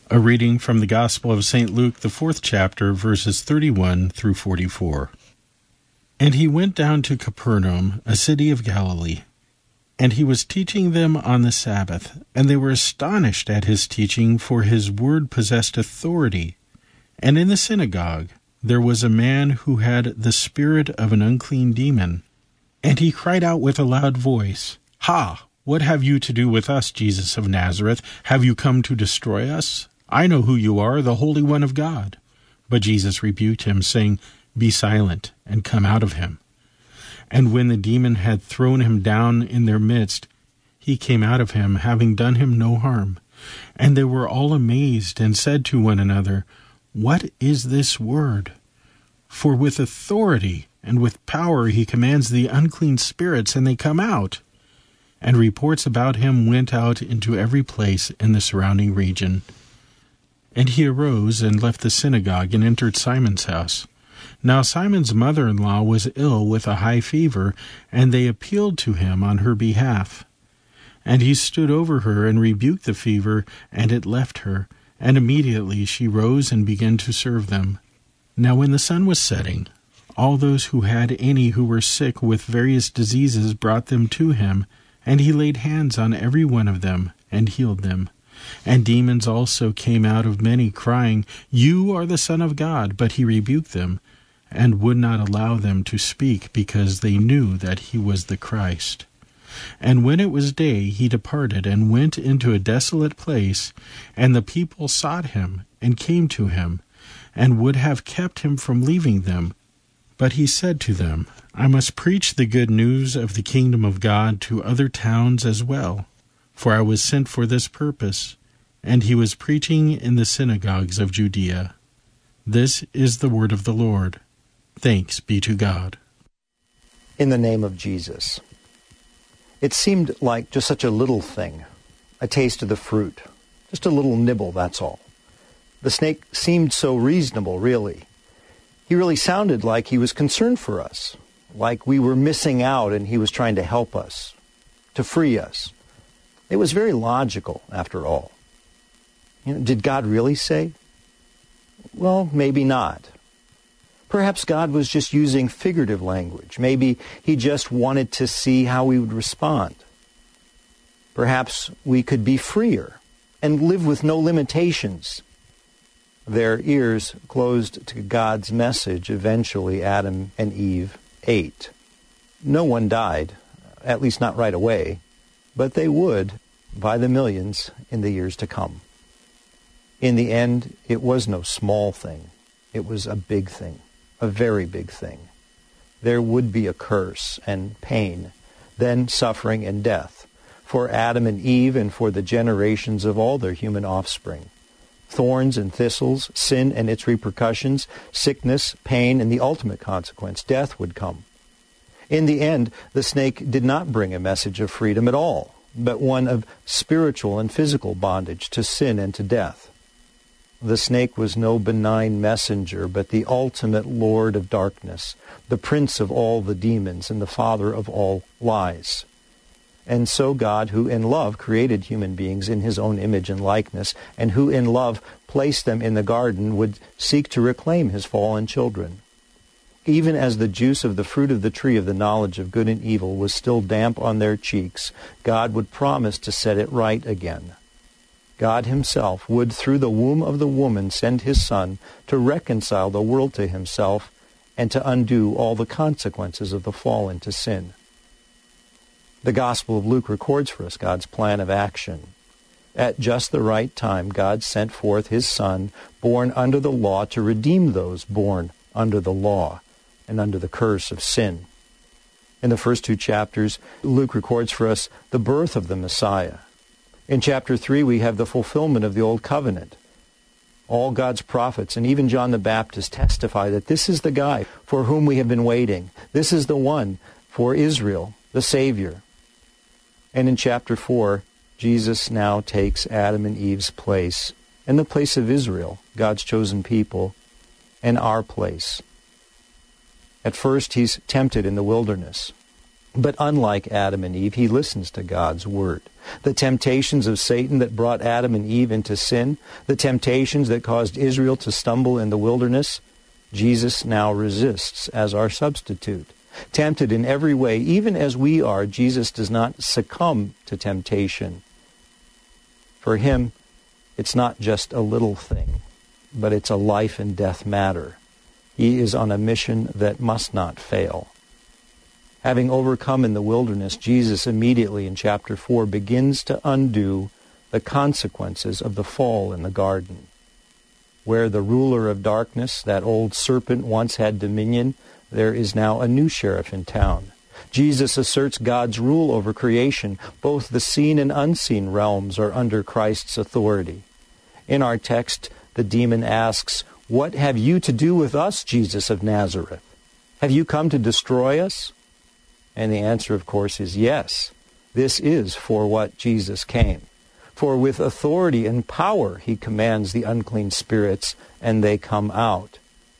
A reading from the Gospel of St. Luke, the 4th chapter, verses 31 through 44. And he went down to Capernaum, a city of Galilee. And he was teaching them on the Sabbath, and they were astonished at his teaching, for his word possessed authority. And in the synagogue there was a man who had the spirit of an unclean demon. And he cried out with a loud voice, "Ha! What have you to do with us, Jesus of Nazareth? Have you come to destroy us? I know who you are, the Holy One of God." But Jesus rebuked him, saying, "Be silent, and come out of him." And when the demon had thrown him down in their midst, he came out of him, having done him no harm. And they were all amazed, and said to one another, "What is this word? For with authority and with power he commands the unclean spirits, and they come out." And reports about him went out into every place in the surrounding region. And he arose and left the synagogue and entered Simon's house. Now Simon's mother-in-law was ill with a high fever, and they appealed to him on her behalf. And he stood over her and rebuked the fever, and it left her, and immediately she rose and began to serve them. Now when the sun was setting, all those who had any who were sick with various diseases brought them to him, and he laid hands on every one of them, and healed them. And demons also came out of many, crying, "You are the Son of God." But he rebuked them, and would not allow them to speak, because they knew that he was the Christ. And when it was day, he departed, and went into a desolate place, and the people sought him, and came to him, and would have kept him from leaving them. But he said to them, "I must preach the good news of the kingdom of God to other towns as well, for I was sent for this purpose." And he was preaching in the synagogues of Judea. This is the word of the Lord. Thanks be to God. In the name of Jesus. It seemed like just such a little thing, a taste of the fruit, just a little nibble, that's all. The snake seemed so reasonable, really. He really sounded like he was concerned for us, like we were missing out and he was trying to help us, to free us. It was very logical, after all. Did God really say? Well, maybe not. Perhaps God was just using figurative language. Maybe he just wanted to see how we would respond. Perhaps we could be freer and live with no limitations. Their ears closed to God's message. Eventually, Adam and Eve ate. No one died, at least not right away, but they would by the millions in the years to come. In the end, it was no small thing. It was a big thing, a very big thing. There would be a curse and pain, then suffering and death, for Adam and Eve and for the generations of all their human offspring. Thorns and thistles, sin and its repercussions, sickness, pain, and the ultimate consequence, death, would come. In the end, the snake did not bring a message of freedom at all, but one of spiritual and physical bondage to sin and to death. The snake was no benign messenger, but the ultimate Lord of darkness, the prince of all the demons and the father of all lies. And so God, who in love created human beings in his own image and likeness, and who in love placed them in the garden, would seek to reclaim his fallen children. Even as the juice of the fruit of the tree of the knowledge of good and evil was still damp on their cheeks, God would promise to set it right again. God himself would, through the womb of the woman, send his Son to reconcile the world to himself and to undo all the consequences of the fall into sin. The Gospel of Luke records for us God's plan of action. At just the right time, God sent forth his Son, born under the law, to redeem those born under the law and under the curse of sin. In the first two chapters, Luke records for us the birth of the Messiah. In chapter 3, we have the fulfillment of the Old Covenant. All God's prophets, and even John the Baptist, testify that this is the guy for whom we have been waiting. This is the one for Israel, the Savior. And in chapter 4, Jesus now takes Adam and Eve's place, and the place of Israel, God's chosen people, and our place. At first, he's tempted in the wilderness. But unlike Adam and Eve, he listens to God's word. The temptations of Satan that brought Adam and Eve into sin, the temptations that caused Israel to stumble in the wilderness, Jesus now resists as our substitute. Tempted in every way, even as we are, Jesus does not succumb to temptation. For him, it's not just a little thing, but it's a life and death matter. He is on a mission that must not fail. Having overcome in the wilderness, Jesus immediately in chapter 4 begins to undo the consequences of the fall in the garden. Where the ruler of darkness, that old serpent, once had dominion, there is now a new sheriff in town. Jesus asserts God's rule over creation. Both the seen and unseen realms are under Christ's authority. In our text, the demon asks, "What have you to do with us, Jesus of Nazareth? Have you come to destroy us?" And the answer, of course, is yes. This is for what Jesus came. For with authority and power he commands the unclean spirits, and they come out.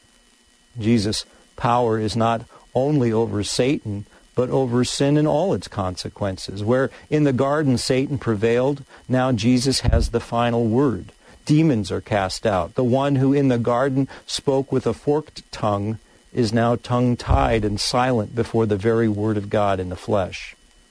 Jesus' power is not only over Satan, but over sin and all its consequences. Where in the garden Satan prevailed, now Jesus has the final word. Demons are cast out. The one who in the garden spoke with a forked tongue is now tongue-tied and silent before the very word of God in the flesh.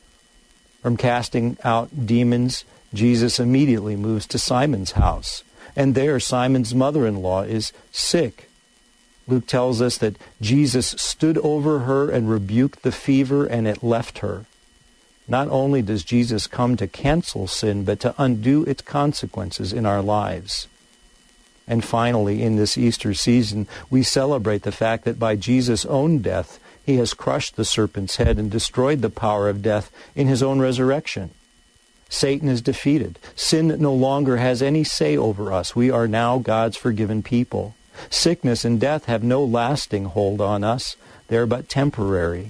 From casting out demons, Jesus immediately moves to Simon's house. And there Simon's mother-in-law is sick. Luke tells us that Jesus stood over her and rebuked the fever, and it left her. Not only does Jesus come to cancel sin, but to undo its consequences in our lives. And finally, in this Easter season, we celebrate the fact that by Jesus' own death, he has crushed the serpent's head and destroyed the power of death in his own resurrection. Satan is defeated. Sin no longer has any say over us. We are now God's forgiven people. Sickness and death have no lasting hold on us. They're but temporary.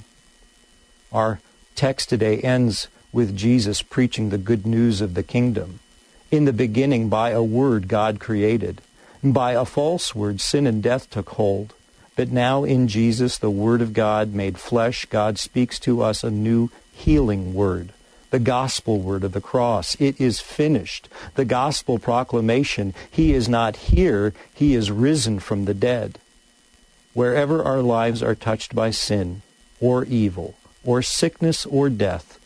Our text today ends with Jesus preaching the good news of the kingdom. In the beginning, by a word, God created. By a false word, sin and death took hold. But now in Jesus, the Word of God made flesh, God speaks to us a new healing word. The gospel word of the cross. It is finished. The gospel proclamation. He is not here. He is risen from the dead. Wherever our lives are touched by sin or evil or sickness or death,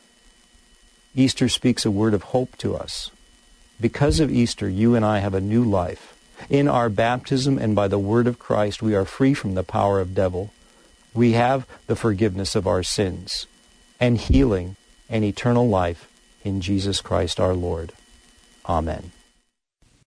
Easter speaks a word of hope to us. Because of Easter, you and I have a new life. In our baptism and by the word of Christ, we are free from the power of devil. We have the forgiveness of our sins and healing and eternal life in Jesus Christ our Lord. Amen.